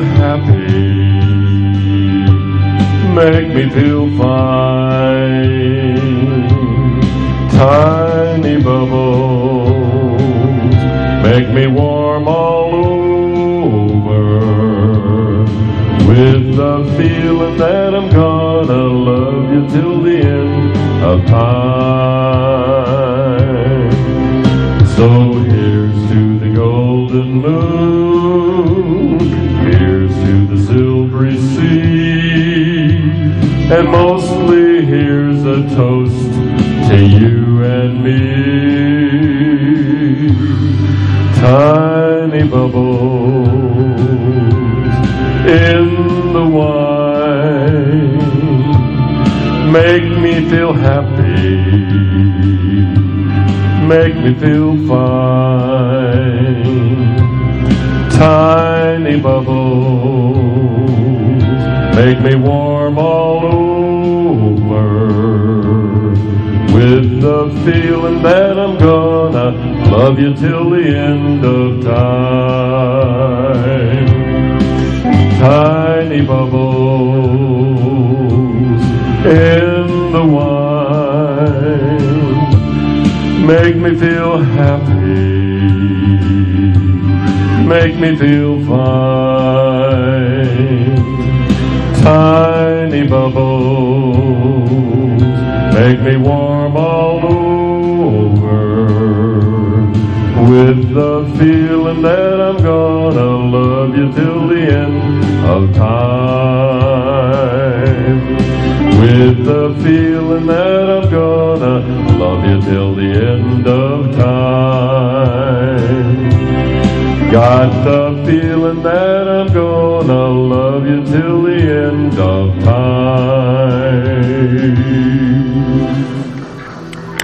happy, make me feel fine. Tiny bubbles make me warm all over, with the feeling that I'm gonna love you till the end of time. So here's to the golden moon, here's to the silvery sea, and mostly here's a toast to you and me. Tiny bubbles in the wine make me feel happy, make me feel fine. Tiny bubbles make me warm all over, with the feeling that I'm gonna love you till the end of time. Tiny bubbles in the wine make me feel happy, make me feel fine. Tiny bubbles make me warm all over, with the feeling that I'm gonna love you till the end of time. With the feeling that I'm gonna love you till the end of time. Got the feeling that I'm gonna love you till the end of time.